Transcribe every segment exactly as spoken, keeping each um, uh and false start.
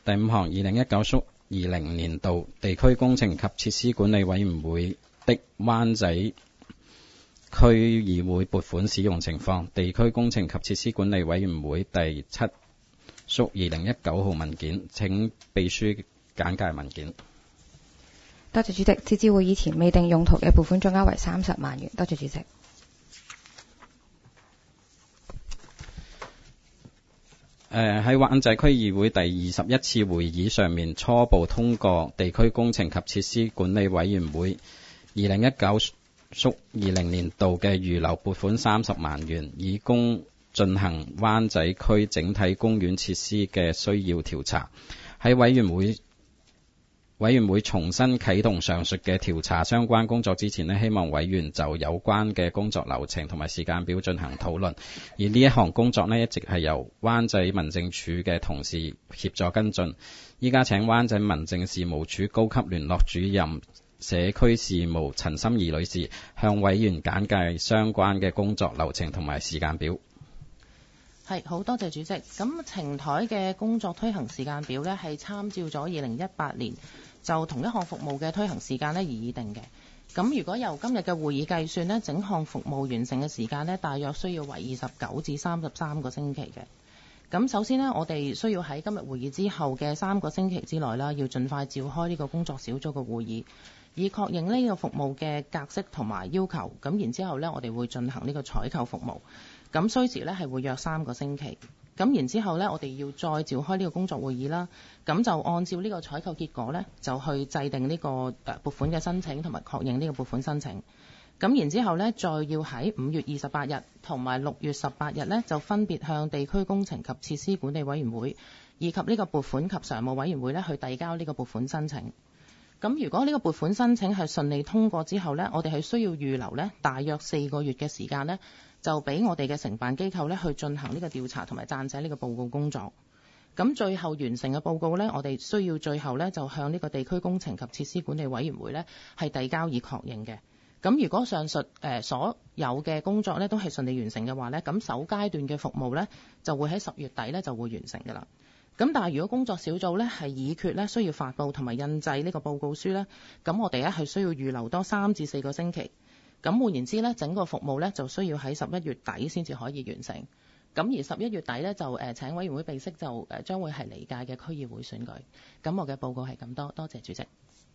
第五項，二零一九屬二零年度地區工程及設施管理委員會的灣仔區議會撥款使用情況。地區工程及設施管理委員會第七屬二零一九號文件，請秘書簡介文件。 多謝主席。截至會議前，未定用途嘅撥款總額為三十萬元。多謝主席。 誒喺灣仔區議會第二十一次會議上面初步通過地區工程及設施管理委員會二零一九屬二零年度嘅預留撥款三十萬元，以供進行灣仔區整體公園設施嘅需要調查。喺委員會委員會重新啟動上述嘅調查相關工作之前呢，希望委員就有關嘅工作流程同埋時間表進行討論。而呢一項工作呢，一直係由灣仔民政處嘅同事協助跟進。依家請灣仔民政事務處高級聯絡主任社區事務陳心怡女士向委員簡介相關嘅工作流程同埋時間表。 係，好多謝主席。咁呈台嘅工作推行時間表呢，係參照咗二零一八年就同一項服務嘅推行時間呢而擬定嘅。咁如果由今日嘅會議計算呢，整項服務完成嘅時間呢，大約需要為二十九至三十三個星期嘅。咁首先呢，我哋需要喺今日會議之後嘅三個星期之內啦，要盡快召開呢個工作小組嘅會議，以確認呢個服務嘅格式同埋要求。咁然之後呢，我哋會進行呢個採購服務。咁需時呢係會約三個星期。咁然之後呢，我哋要再召開呢個工作會議啦。咁就按照呢個採購結果呢，就去制定呢個誒撥款嘅申請同埋確認呢個撥款申請。咁然之後呢，再要喺五月二十八日同埋六月十八日呢，就分別向地區工程及設施管理委員會以及呢個撥款及常務委員會呢去遞交呢個撥款申請。咁如果呢個撥款申請係順利通過之後呢，我哋係需要預留呢大約四個月嘅時間呢，就俾我哋嘅承辦機構呢去進行呢個調查同埋撰寫呢個報告工作。咁最後完成嘅報告呢，我哋需要最後呢就向呢個地區工程及設施管理委員會呢係遞交以確認嘅。咁如果上述誒、呃、所有嘅工作呢都係順利完成嘅話呢，咁首階段嘅服務呢就會喺十月底呢就會完成㗎啦。咁但係如果工作小組呢係議決呢需要發布同埋印製呢個報告書呢，咁我哋呢係需要預留多三至四個星期。咁換言之呢，整個服務呢就需要喺十一月底先至可以完成。咁而十一月底呢，就誒、呃、請委員會備悉就誒、呃、將會係離屆嘅區議會選舉。咁我嘅報告係咁多，多謝主席。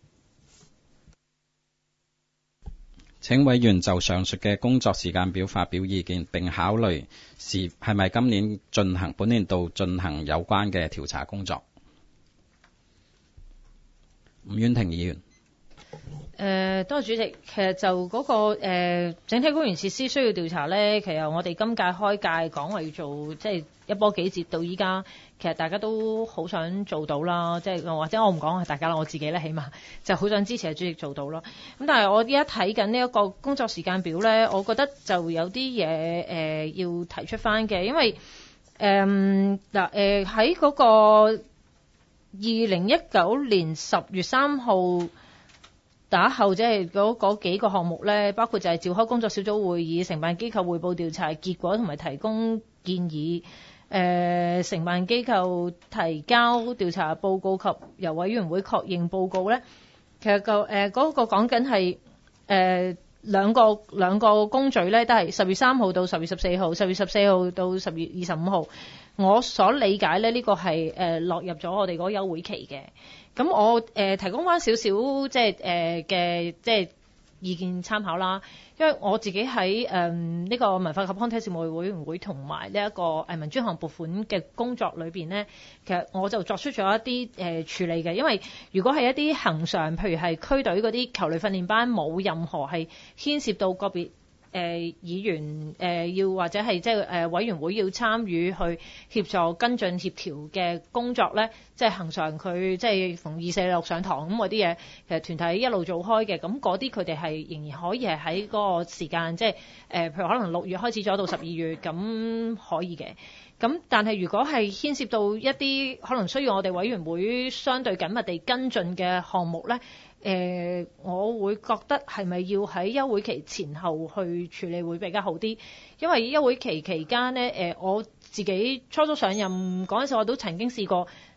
請委員就上述嘅工作時間表發表意見，並考慮是係咪今年進行本年度進行有關嘅調查工作。吳婉婷議員。 誒、呃，多謝主席。其實就嗰、那個誒、呃、整體公園設施需要調查咧，其實我哋今屆開屆講話要做，即係一波幾折到依家，其實大家都好想做到啦。即係或者我唔講係大家啦，我自己咧起碼就好想支持主席做到咯。咁但係我依家睇緊呢一個工作時間表咧，我覺得就有啲嘢誒要提出翻嘅，因為誒嗱誒喺嗰個二零一九年十月三號。打後即係嗰嗰幾個項目咧，包括就係召開工作小組會議，承辦機構匯報調查結果同埋提供建議。誒、呃，承辦機構提交調查報告及由委員會確認報告咧，其實個誒嗰個講緊係誒兩個兩個工序咧，都係十月三號到十月十四號，十月十四號到十月二十五號。我所理解咧，呢、這個係誒、呃、落入咗我哋嗰休會期嘅。咁我誒、呃、提供翻少少即係誒嘅即係意見參考啦，因為我自己喺誒呢個文化及康體事務委員會同埋呢一個誒民專項撥款嘅工作裏邊呢，其實我就作出咗一啲誒、呃、處理嘅。因為如果係一啲恆常，譬如係區隊嗰啲球類訓練班，冇任何係牽涉到個別。誒、呃、議員誒、呃、要或者係即係誒委員會要參與去協助跟進協調嘅工作咧，即係恆常佢即係逢二四六上堂咁嗰啲嘢，其實團體一路做開嘅，咁嗰啲佢哋係仍然可以係喺嗰個時間，即係誒、呃、譬如可能六月開始咗到十二月咁可以嘅。咁但係如果係牽涉到一啲可能需要我哋委員會相對緊密地跟進嘅項目咧。誒、呃，我會覺得係咪要喺休會期前後去處理會比較好啲？因為休會期期間呢，誒、呃，我自己初初上任嗰陣時，我都曾經試過，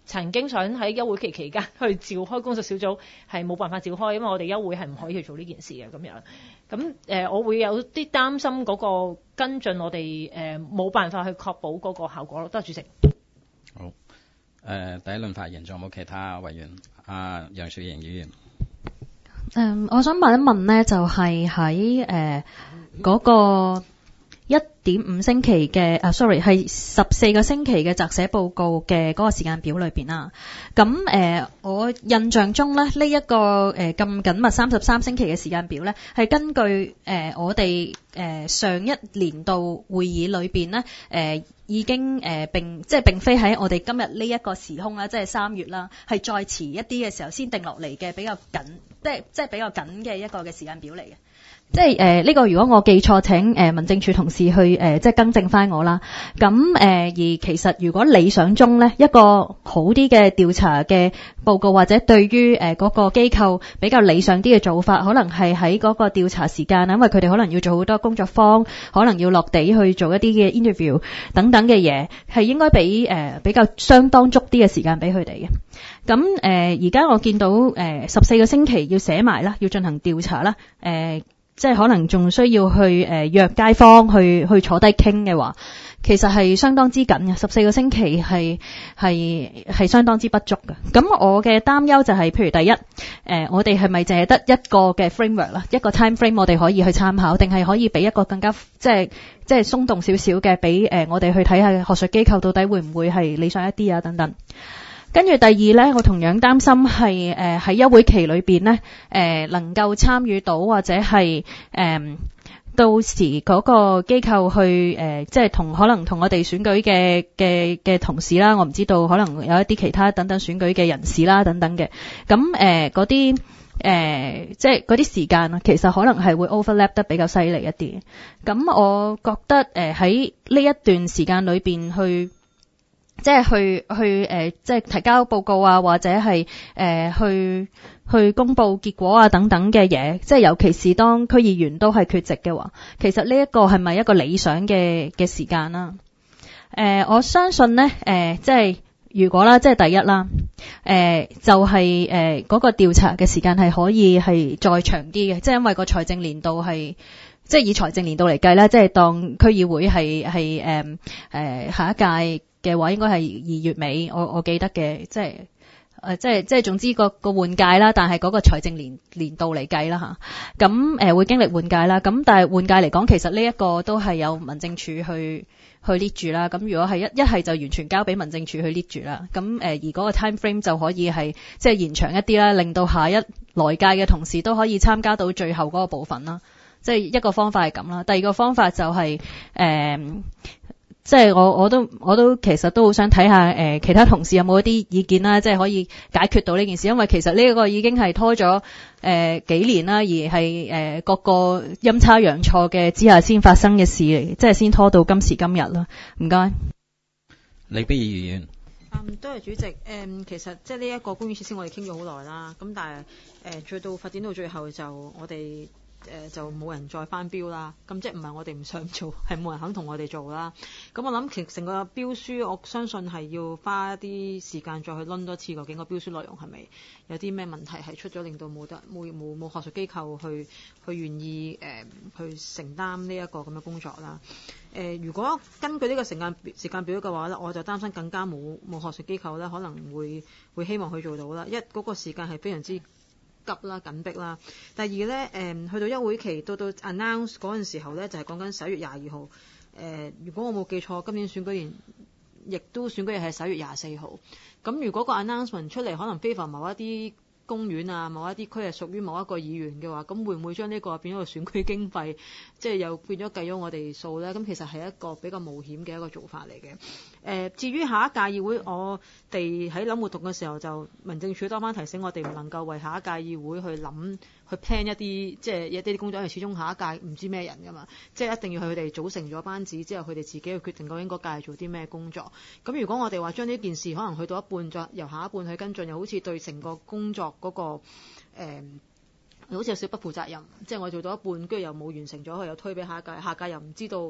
曾經想喺休會期期間去召開工作小組，係冇辦法召開，因為我哋休會係唔可以去做呢件事嘅咁樣。咁誒、呃，我會有啲擔心嗰個跟進，我哋誒冇辦法去確保嗰個效果咯。多謝主席。 好，誒、呃、第一輪發言仲有冇其他委員？啊，楊雪盈議員。 誒，我想問一問呢，就係喺誒嗰個一點五星期嘅啊 ，sorry 係十四個星期嘅擇寫報告嘅嗰個時間表裏邊啦。咁誒、呃，我印象中咧，呢、這、一個誒咁緊密三十三星期嘅時間表咧，係根據誒、呃、我哋誒、呃、上一年度會議裏邊咧誒。呃已經誒、呃、並即係並非喺我哋今日呢一個時空啦，即係三月啦，係再遲一啲嘅時候先定落嚟嘅比較緊，即係即係比較緊嘅一個嘅時間表嚟嘅。即係誒呢個如果我記錯，請誒、呃、民政處同事去誒、呃、即係更正翻我啦。咁誒、呃、而其實如果理想中咧，一個好啲嘅調查嘅報告，或者對於誒嗰、呃那個機構比較理想啲嘅做法，可能係喺嗰個調查時間啊，因為佢哋可能要做好多工作坊，可能要落地去做一啲嘅 interview 等等嘅嘢，係應該俾誒、呃、比較相當足啲嘅時間俾佢哋嘅。咁誒而家我見到誒十四個星期要寫埋啦，要進行調查啦，誒、呃。即係可能仲需要去誒、呃、約街坊去去坐低傾嘅話，其實係相當之緊嘅。十四個星期係係係相當之不足嘅。咁我嘅擔憂就係、是，譬如第一，誒、呃、我哋係咪淨係得一個嘅 framework 啦，一個 time frame 我哋可以去參考，定係可以俾一個更加即係即係鬆動少少嘅，俾誒、呃、我哋去睇下學術機構到底會唔會係理想一啲啊等等。跟住第二咧，我同樣擔心係誒喺休會期裏邊咧，誒、呃、能夠參與到或者係誒、呃、到時嗰個機構去誒、呃，即係同可能同我哋選舉嘅嘅嘅同事啦，我唔知道可能有一啲其他等等選舉嘅人士啦等等嘅，咁誒嗰啲誒即係嗰啲時間啊，其實可能係會 overlap 得比較犀利一啲。咁我覺得誒喺呢一段時間裏邊去。即係去去誒、呃，即係提交報告啊，或者係誒、呃、去去公佈結果啊等等嘅嘢。即係尤其是當區議員都係缺席嘅話，其實呢一個係咪一個理想嘅嘅時間啦？誒、呃，我相信呢，誒、呃，即係如果啦，即係第一啦，誒、呃，就係誒嗰個調查嘅時間係可以係再長啲嘅，即係因為個財政年度係。即係以財政年度嚟計啦，即係當區議會係係誒誒下一屆嘅話，應該係二月尾，我我記得嘅，即係誒、呃、即係即係總之個個換屆啦，但係嗰個財政年年度嚟計啦嚇，咁、啊、誒、呃、會經歷換屆啦，咁但係換屆嚟講，其實呢一個都係有民政處去去 lead 住啦，咁如果係一一係就完全交俾民政處去 lead 住啦，咁誒、呃、而嗰個 time frame 就可以係即係延長一啲啦，令到下一來屆嘅同事都可以參加到最後嗰個部分啦。即係一個方法係咁啦，第二個方法就係、是、誒、呃，即係我我都我都其實都好想睇下誒、呃、其他同事有冇一啲意見啦，即係可以解決到呢件事，因為其實呢一個已經係拖咗誒、呃、幾年啦，而係誒、呃、各個陰差陽錯嘅之下先發生嘅事嚟，即係先拖到今時今日啦。唔該。 李碧儀議員。 嗯，多謝主席。誒、嗯，其實即係呢一個公園設施，我哋傾咗好耐啦。咁但係誒，再到發展到最後就我哋。誒、呃、就冇人再翻標啦，咁即係唔係我哋唔想做，係冇人肯同我哋做啦。咁我諗其成個標書，我相信係要花一啲時間再去攆多次，究竟個標書內容係咪有啲咩問題係出咗，令到冇得冇冇冇學術機構去去願意誒、呃、去承擔呢一個咁嘅工作啦。誒、呃，如果根據呢個時間時間表嘅話咧，我就擔心更加冇冇學術機構咧可能會會希望去做到啦。一嗰、那個時間係非常之急啦，緊迫啦。第二咧，誒、嗯，去到休會期到到 announce 嗰陣時候咧，就係講緊十一月廿二號。誒、呃，如果我冇記錯，今年選舉年亦都選舉日係十一月廿四號。咁如果個 announcement 出嚟，可能 favor 某一啲公園啊，某一啲區係屬於某一個議員嘅話，咁會唔會將呢個變咗個選舉經費，即係又變咗計咗我哋數咧？咁其實係一個比較冒險嘅一個做法嚟嘅。誒、呃，至於下一屆議會，我哋喺諗活動嘅時候，就民政處多番提醒我哋唔能夠為下一屆議會去諗去 plan 一啲即係一啲工作，因為始終下一屆唔知咩人㗎嘛，即係一定要佢哋組成咗班子之後，佢哋自己去決定究竟嗰屆做啲咩工作。咁如果我哋話將呢件事可能去到一半，再由下一半去跟進，又好似對成個工作嗰、那個誒、呃，好似有少不負責任，即係我做到一半，跟住又冇完成咗，佢又推俾下一屆，下屆又唔知道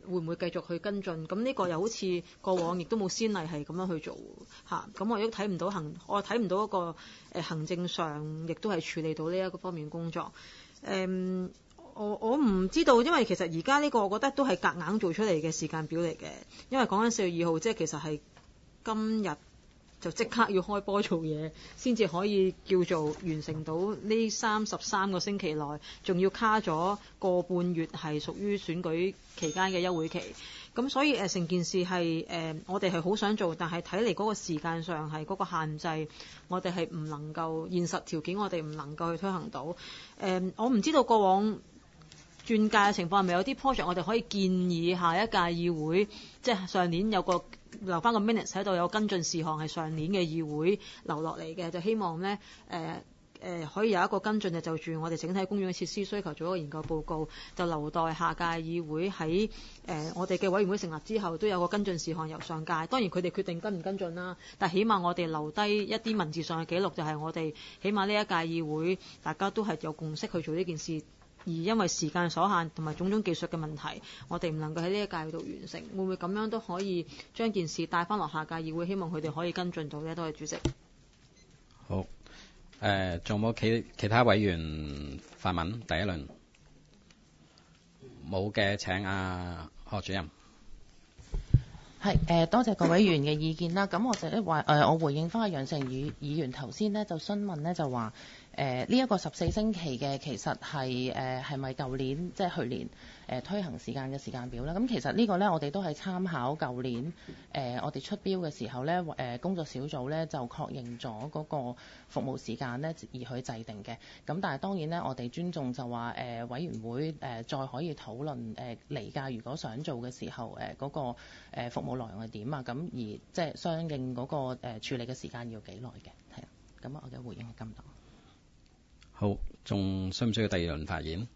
會唔會繼續去跟進？咁呢個又好似過往亦都冇先例係咁樣去做嚇。咁我亦都睇唔到行，我睇唔到一個誒行政上亦都係處理到呢一個方面工作。誒、嗯，我我唔知道，因為其實而家呢個我覺得都係夾硬做出嚟嘅時間表嚟嘅。因為講緊四月二號，即係其實係今日就即刻要開波做嘢，先至可以叫做完成到呢三十三個星期內，仲要卡咗個半月係屬於選舉期間嘅休會期。咁所以誒成件事係誒、呃、我哋係好想做，但係睇嚟嗰個時間上係嗰個限制，我哋係唔能夠現實條件，我哋唔能夠去推行到。誒、呃、我唔知道過往轉屆嘅情況係咪有啲 project 我哋可以建議下一屆議會，即係上年有個留翻個 minutes 喺度，有跟進事項係上年嘅議會留落嚟嘅，就希望呢誒誒可以有一個跟進，就就住我哋整體公園嘅設施需求做一個研究報告，就留待下屆議會喺誒、呃、我哋嘅委員會成立之後都有個跟進事項由上屆，當然佢哋決定跟唔跟進啦，但起碼我哋留低一啲文字上嘅記錄，就係我哋起碼呢一屆議會大家都係有共識去做呢件事。而因為時間所限同埋種種技術嘅問題，我哋唔能夠喺呢一屆度完成。會唔會咁樣都可以將件事帶翻落下屆議會？希望佢哋可以跟進到呢。多謝主席。 好，誒仲有冇其其他委員發問？第一輪冇嘅，請阿何主任。 係誒、呃，多謝各位議員嘅意見啦。咁我就咧話誒，我回應翻阿楊成宇議員頭先呢，就詢問呢，就話誒呢一個十四星期嘅其實係誒係咪舊年即係去年誒、呃、推行時間嘅時間表咧？咁其實呢個呢，我哋都係參考舊年誒、呃、我哋出標嘅時候呢，誒、呃、工作小組呢就確認咗嗰個服務時間呢而去制定嘅。咁但係當然呢，我哋尊重就話誒、呃、委員會誒、呃、再可以討論誒嚟屆如果想做嘅時候誒嗰、呃那個、呃、服務內容係點啊？咁而即係相應嗰個誒處理嘅時間要幾耐嘅？係啊，咁我嘅回應係咁多。 好，仲需唔需要第二輪發言？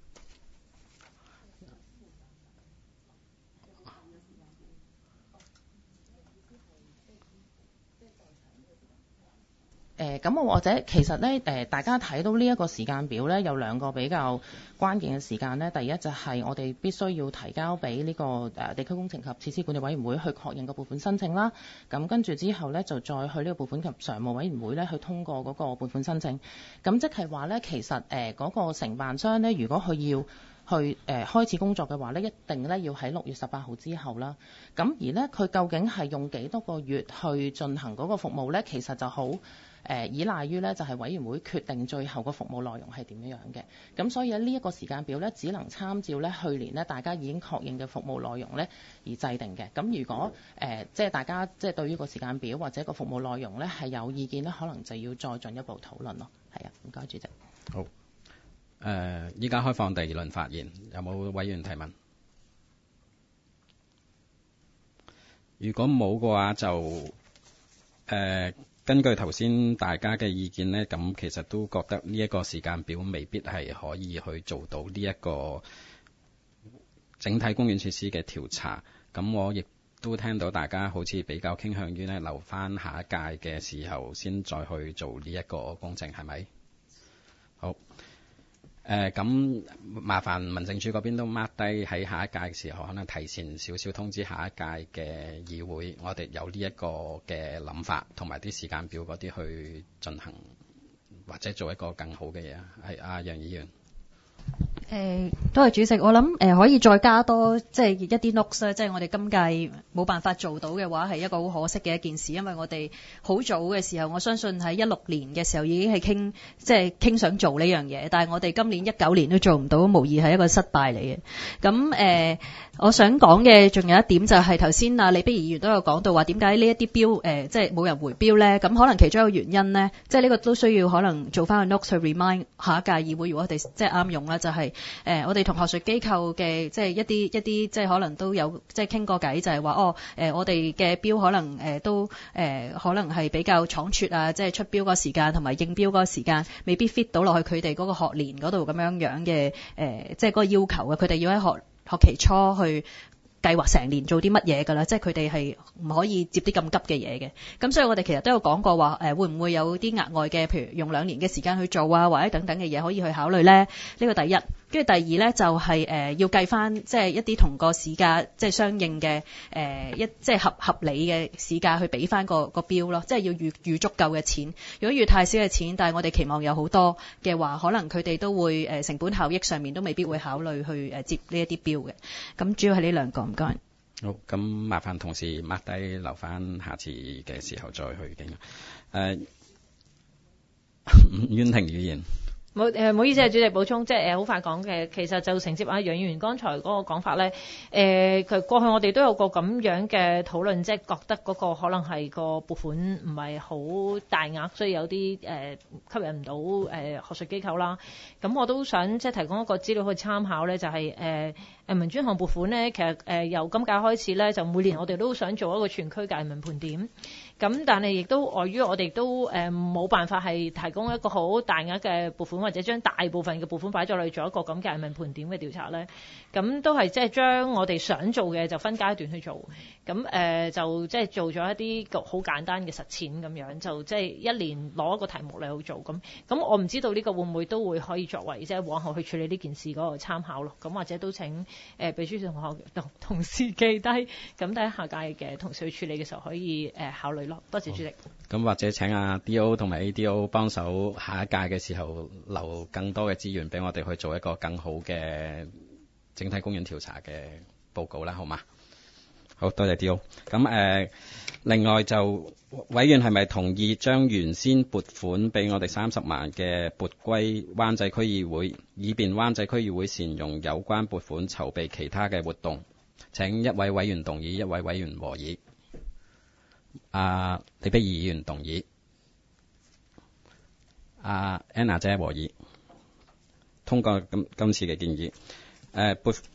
誒咁我或者其實咧誒、呃，大家睇到呢一個時間表咧，有兩個比較關鍵嘅時間咧。第一就係我哋必須要提交俾呢、這個誒、呃、地區工程及設施管理委員會去確認個撥款申請啦。咁跟住之後咧，就再去呢個撥款及常務委員會咧去通過嗰個撥款申請。咁即係話咧，其實誒嗰、呃那個承辦商咧，如果佢要去誒、呃、開始工作嘅話咧，一定咧要喺六月十八號之後啦。咁而咧，佢究竟係用幾多個月去進行嗰個服務咧？其實就好。誒、呃、依賴於咧就係、是、委員會決定最後個服務內容係點樣樣嘅，咁所以呢一個時間表咧只能參照咧去年咧大家已經確認嘅服務內容咧而制定嘅。咁如果誒、呃、即係大家即係對於個時間表或者個服務內容咧係有意見咧，可能就要再進一步討論咯。係啊，唔該主席。 好，誒依家開放第二輪發言，有冇委員提問？如果冇嘅話就誒。呃根據頭先大家嘅意見呢，咁其實都覺得呢一個時間表未必係可以去做到呢一個整體公園設施嘅調查。咁我亦都聽到大家好似比較傾向於呢留翻下一屆嘅時候先再去做呢一個工程，係咪？好。誒咁、呃、麻煩民政處嗰邊都 mark 低喺下一屆嘅時候，可能提前少少通知下一屆嘅議會，我哋有呢一個嘅諗法同埋啲時間表嗰啲去進行，或者做一個更好嘅嘢。係阿楊議員。 誒、呃，多謝主席。我諗誒、呃、可以再加多即係一啲 notes 即係我哋今屆冇辦法做到嘅話，係一個好可惜嘅一件事。因為我哋好早嘅時候，我相信喺一六年嘅時候已經係傾，即係傾想做呢樣嘢。但係我哋今年一九年都做唔到，無疑係一個失敗嚟嘅。咁誒、呃，我想講嘅仲有一點就係頭先啊李碧儀議員都有講到話，點解呢一啲標誒即係冇人回標咧？咁可能其中一個原因咧，即係呢個都需要可能做翻個 notes 去 remind 下一屆議會，如果我哋即係啱用啦，就係、是。誒、呃，我哋同學術機構嘅即係一啲一啲，即係可能都有即係傾過偈，就係、是、話哦，誒、呃，我哋嘅標可能誒、呃、都誒、呃、可能係比較倉促啊，即係出標嗰個時間同埋應標嗰個時間未必 fit 到落去佢哋嗰個學年嗰度咁樣樣嘅誒，即係嗰個要求嘅，佢哋要喺學學期初去計劃成年做啲乜嘢㗎啦，即係佢哋係唔可以接啲咁急嘅嘢嘅。咁所以我哋其實都有講過話，誒、呃、會唔會有啲額外嘅，譬如用兩年嘅時間去做啊，或者等等嘅嘢可以去考慮咧？呢、這個第一。 跟住第二咧就係、呃、要計翻即係一啲同個市價即係相應嘅誒、呃、一即係合合理嘅市價去俾翻個個標咯，即係要預預足夠嘅錢。如果預太少嘅錢，但係我哋期望有好多嘅話，可能佢哋都會誒、呃、成本效益上面都未必會考慮去誒、呃、接呢一啲標嘅。咁主要係呢兩個，唔該。 好，咁麻煩同事抹低，留翻下次嘅時候再去傾。誒、呃，婉婷語言。 冇誒，唔好意思啊，主席補充，即係誒好快講嘅。其實就承接阿楊議員剛才嗰個講法咧，誒、呃，佢過去我哋都有個咁樣嘅討論，即係覺得嗰個可能係個撥款唔係好大額，所以有啲誒、呃、吸引唔到誒學術機構啦。咁我都想即係提供一個資料去參考咧，就係誒誒民專項撥款咧，其實誒、呃、由今屆開始咧，就每年我哋都想做一個全區界民盤點。咁但係亦都礙於我哋都誒冇、呃、辦法係提供一個好大額嘅撥款，或者將大部分嘅撥款擺咗嚟做一個咁嘅人民盤點嘅調查咧，咁都係即係將我哋想做嘅就分階段去做，咁誒、呃、就即係做咗一啲好簡單嘅實踐咁樣，就即係一年攞一個題目嚟去做咁。咁我唔知道呢個會唔會都會可以作為即係往後去處理呢件事嗰個參考咯。咁或者都請誒秘書同學同同事記低，咁睇下屆嘅同事去處理嘅時候可以誒、呃、考慮。多謝主席。 咁或者請阿 D O 同埋 A D O 幫手，下一屆嘅時候留更多嘅資源俾我哋去做一個更好嘅整體公園調查嘅報告啦，好嗎？好多謝 D O。咁誒、呃，另外就委員係咪同意將原先撥款俾我哋三十萬嘅撥歸灣仔區議會，以便灣仔區議會善用有關撥款籌備其他嘅活動？請一位委員動議，一位委員和議。啊，李碧儀議員動議，啊 Anna 姐和議，通過今今次嘅建議。誒撥